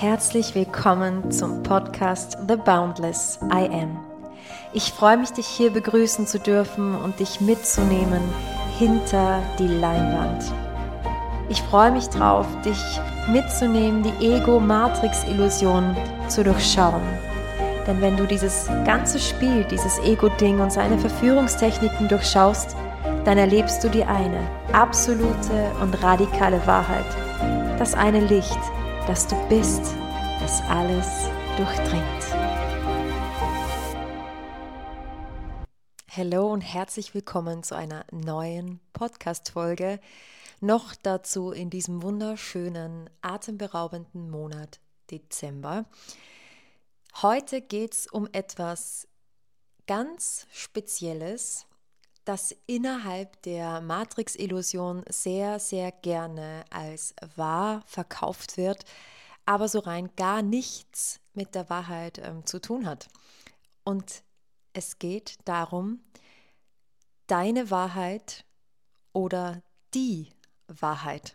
Herzlich willkommen zum Podcast The Boundless I Am. Ich freue mich, dich hier begrüßen zu dürfen und dich mitzunehmen hinter die Leinwand. Ich freue mich drauf, dich mitzunehmen, die Ego-Matrix-Illusion zu durchschauen. Denn wenn du dieses ganze Spiel, dieses Ego-Ding und seine Verführungstechniken durchschaust, dann erlebst du die eine absolute und radikale Wahrheit. Das eine Licht, das du bist, das alles durchdringt. Hallo und herzlich willkommen zu einer neuen Podcast-Folge. Noch dazu in diesem wunderschönen, atemberaubenden Monat Dezember. Heute geht es um etwas ganz Spezielles, das innerhalb der Matrix-Illusion sehr, sehr gerne als wahr verkauft wird, aber so rein gar nichts mit der Wahrheit zu tun hat. Und es geht darum, deine Wahrheit oder die Wahrheit.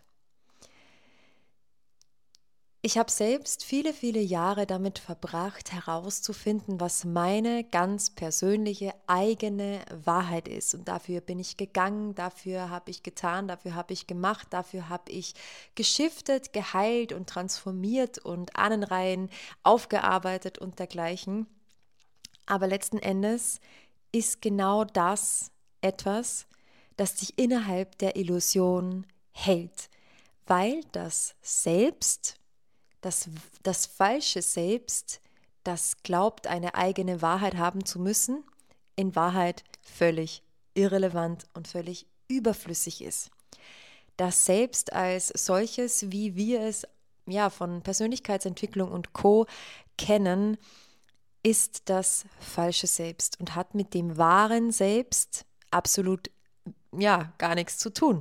Ich habe selbst viele, viele Jahre damit verbracht, herauszufinden, was meine ganz persönliche eigene Wahrheit ist. Und dafür bin ich gegangen, dafür habe ich getan, dafür habe ich gemacht, dafür habe ich geschiftet, geheilt und transformiert und Ahnenreihen aufgearbeitet und dergleichen. Aber letzten Endes ist genau das etwas, das dich innerhalb der Illusion hält, weil das Selbst, das falsche Selbst, das glaubt, eine eigene Wahrheit haben zu müssen, in Wahrheit völlig irrelevant und völlig überflüssig ist. Das Selbst als solches, wie wir es von Persönlichkeitsentwicklung und Co. kennen, ist das falsche Selbst und hat mit dem wahren Selbst absolut gar nichts zu tun.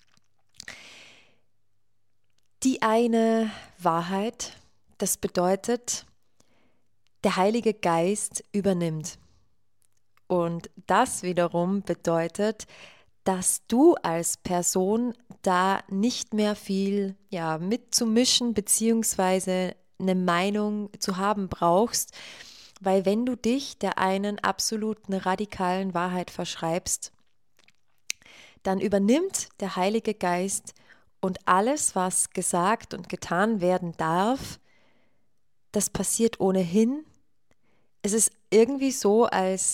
Die eine Wahrheit, das bedeutet, der Heilige Geist übernimmt. Und das wiederum bedeutet, dass du als Person da nicht mehr viel mitzumischen bzw. eine Meinung zu haben brauchst, weil wenn du dich der einen absoluten radikalen Wahrheit verschreibst, dann übernimmt der Heilige Geist und alles, was gesagt und getan werden darf, das passiert ohnehin. Es ist irgendwie so, als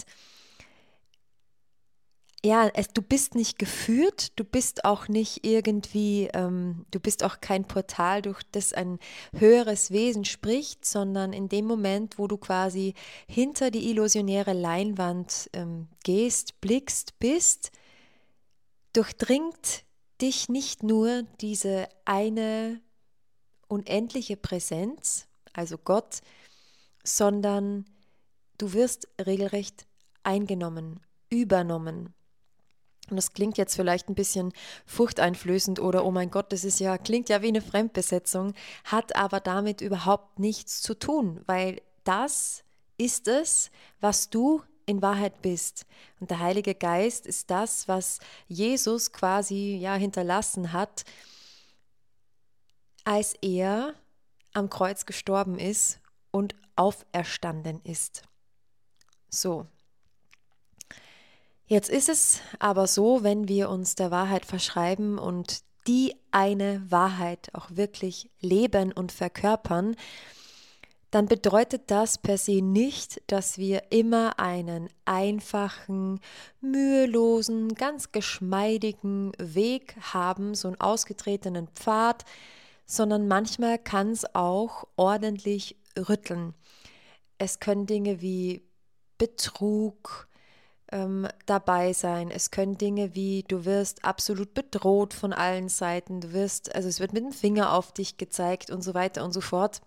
du bist nicht geführt, du bist auch nicht irgendwie, du bist auch kein Portal, durch das ein höheres Wesen spricht, sondern in dem Moment, wo du quasi hinter die illusionäre Leinwand gehst, blickst, bist, durchdringt dich nicht nur diese eine unendliche Präsenz, also Gott, sondern du wirst regelrecht eingenommen, übernommen. Und das klingt jetzt vielleicht ein bisschen furchteinflößend oder oh mein Gott, klingt ja wie eine Fremdbesetzung, hat aber damit überhaupt nichts zu tun, weil das ist es, was du in Wahrheit bist. Und der Heilige Geist ist das, was Jesus quasi hinterlassen hat, als er am Kreuz gestorben ist und auferstanden ist. So. Jetzt ist es aber so, wenn wir uns der Wahrheit verschreiben und die eine Wahrheit auch wirklich leben und verkörpern, dann bedeutet das per se nicht, dass wir immer einen einfachen, mühelosen, ganz geschmeidigen Weg haben, so einen ausgetretenen Pfad, sondern manchmal kann es auch ordentlich rütteln. Es können Dinge wie Betrug dabei sein. Es können Dinge wie, du wirst absolut bedroht von allen Seiten, es wird mit dem Finger auf dich gezeigt und so weiter und so fort,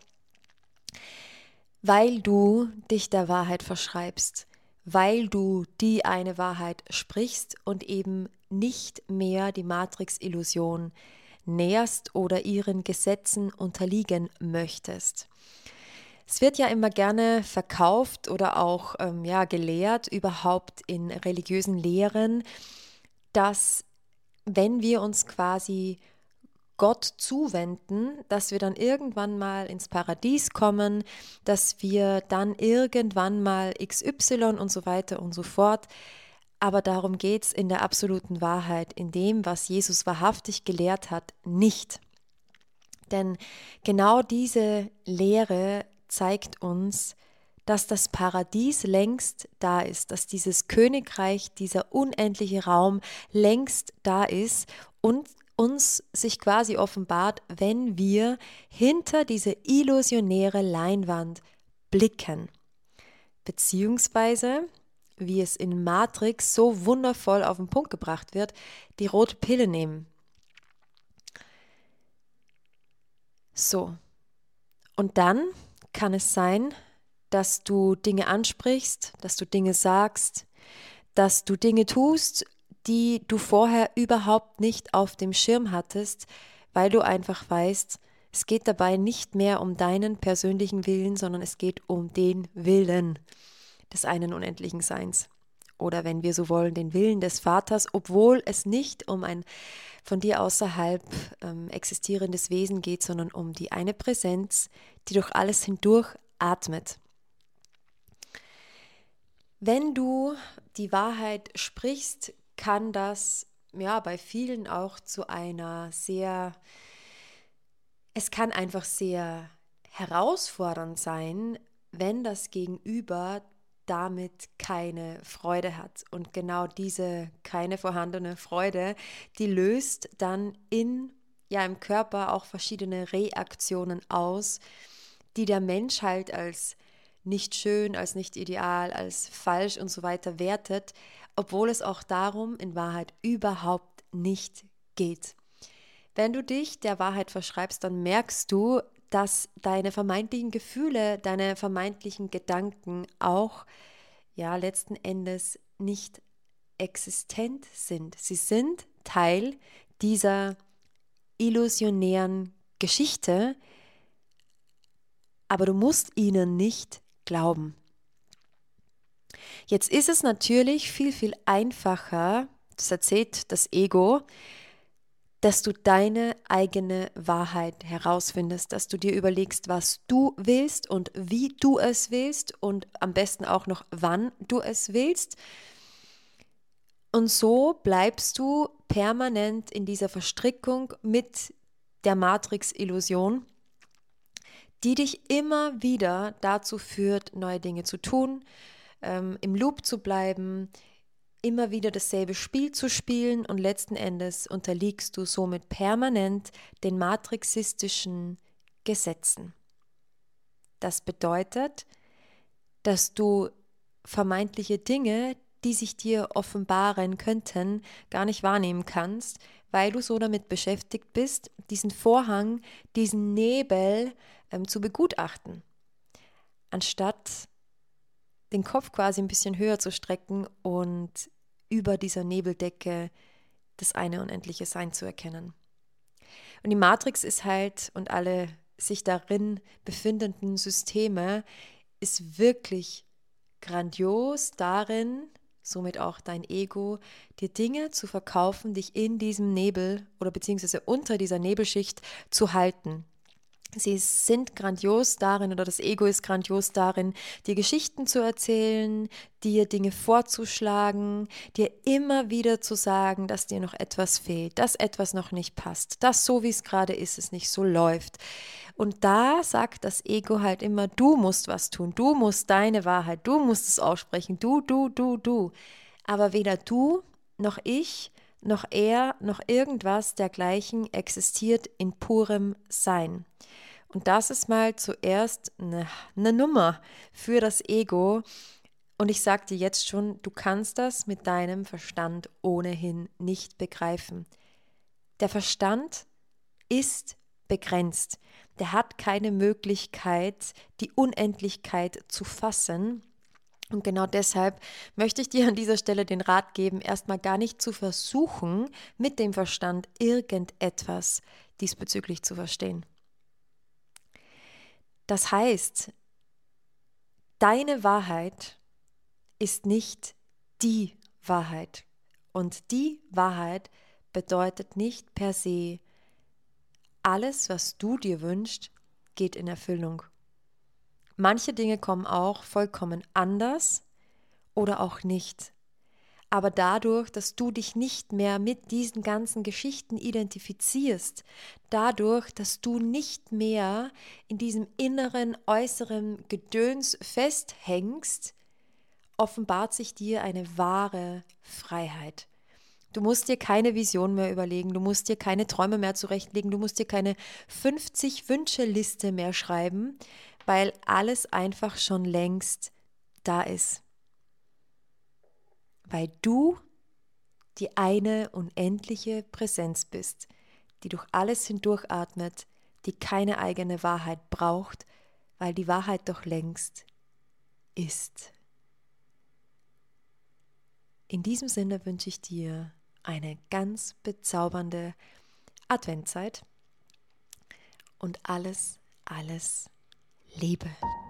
weil du dich der Wahrheit verschreibst, weil du die eine Wahrheit sprichst und eben nicht mehr die Matrix-Illusion näherst oder ihren Gesetzen unterliegen möchtest. Es wird ja immer gerne verkauft oder auch gelehrt, überhaupt in religiösen Lehren, dass wenn wir uns quasi Gott zuwenden, dass wir dann irgendwann mal ins Paradies kommen, dass wir dann irgendwann mal XY und so weiter und so fort. Aber darum geht es in der absoluten Wahrheit, in dem, was Jesus wahrhaftig gelehrt hat, nicht. Denn genau diese Lehre zeigt uns, dass das Paradies längst da ist, dass dieses Königreich, dieser unendliche Raum längst da ist und uns sich quasi offenbart, wenn wir hinter diese illusionäre Leinwand blicken. Beziehungsweise, wie es in Matrix so wundervoll auf den Punkt gebracht wird, die rote Pille nehmen. So, und dann kann es sein, dass du Dinge ansprichst, dass du Dinge sagst, dass du Dinge tust, die du vorher überhaupt nicht auf dem Schirm hattest, weil du einfach weißt, es geht dabei nicht mehr um deinen persönlichen Willen, sondern es geht um den Willen des einen unendlichen Seins. Oder wenn wir so wollen, den Willen des Vaters, obwohl es nicht um ein von dir außerhalb existierendes Wesen geht, sondern um die eine Präsenz, die durch alles hindurch atmet. Wenn du die Wahrheit sprichst, kann das ja bei vielen auch zu einer es kann einfach sehr herausfordernd sein, wenn das Gegenüber damit keine Freude hat. Und genau diese keine vorhandene Freude, die löst dann im Körper auch verschiedene Reaktionen aus, die der Mensch halt als nicht schön, als nicht ideal, als falsch und so weiter wertet, obwohl es auch darum in Wahrheit überhaupt nicht geht. Wenn du dich der Wahrheit verschreibst, dann merkst du, dass deine vermeintlichen Gefühle, deine vermeintlichen Gedanken auch letzten Endes nicht existent sind. Sie sind Teil dieser illusionären Geschichte, aber du musst ihnen nicht glauben. Jetzt ist es natürlich viel, viel einfacher, das erzählt das Ego, dass du deine eigene Wahrheit herausfindest, dass du dir überlegst, was du willst und wie du es willst und am besten auch noch, wann du es willst. Und so bleibst du permanent in dieser Verstrickung mit der Matrix-Illusion, die dich immer wieder dazu führt, neue Dinge zu tun, im Loop zu bleiben, immer wieder dasselbe Spiel zu spielen und letzten Endes unterliegst du somit permanent den matrixistischen Gesetzen. Das bedeutet, dass du vermeintliche Dinge, die sich dir offenbaren könnten, gar nicht wahrnehmen kannst, weil du so damit beschäftigt bist, diesen Vorhang, diesen Nebel zu begutachten, anstatt den Kopf quasi ein bisschen höher zu strecken und über dieser Nebeldecke das eine unendliche Sein zu erkennen. Und die Matrix ist halt und alle sich darin befindenden Systeme ist wirklich grandios darin, somit auch dein Ego, dir Dinge zu verkaufen, dich in diesem Nebel oder beziehungsweise unter dieser Nebelschicht zu halten. Sie sind grandios darin oder das Ego ist grandios darin, dir Geschichten zu erzählen, dir Dinge vorzuschlagen, dir immer wieder zu sagen, dass dir noch etwas fehlt, dass etwas noch nicht passt, dass so wie es gerade ist, es nicht so läuft. Und da sagt das Ego halt immer, du musst was tun, du musst deine Wahrheit, du musst es aussprechen, du. Aber weder du noch ich noch er noch irgendwas dergleichen existiert in purem Sein. Und das ist mal zuerst eine Nummer für das Ego. Und ich sage dir jetzt schon, du kannst das mit deinem Verstand ohnehin nicht begreifen. Der Verstand ist begrenzt. Der hat keine Möglichkeit, die Unendlichkeit zu fassen. Und genau deshalb möchte ich dir an dieser Stelle den Rat geben, erstmal gar nicht zu versuchen, mit dem Verstand irgendetwas diesbezüglich zu verstehen. Das heißt, deine Wahrheit ist nicht die Wahrheit. Und die Wahrheit bedeutet nicht per se alles, was du dir wünschst, geht in Erfüllung. Manche Dinge kommen auch vollkommen anders oder auch nicht. Aber dadurch, dass du dich nicht mehr mit diesen ganzen Geschichten identifizierst, dadurch, dass du nicht mehr in diesem inneren, äußeren Gedöns festhängst, offenbart sich dir eine wahre Freiheit. Du musst dir keine Vision mehr überlegen, du musst dir keine Träume mehr zurechtlegen, du musst dir keine 50-Wünsche-Liste mehr schreiben, weil alles einfach schon längst da ist. Weil du die eine unendliche Präsenz bist, die durch alles hindurchatmet, die keine eigene Wahrheit braucht, weil die Wahrheit doch längst ist. In diesem Sinne wünsche ich dir eine ganz bezaubernde Adventzeit und alles Liebe.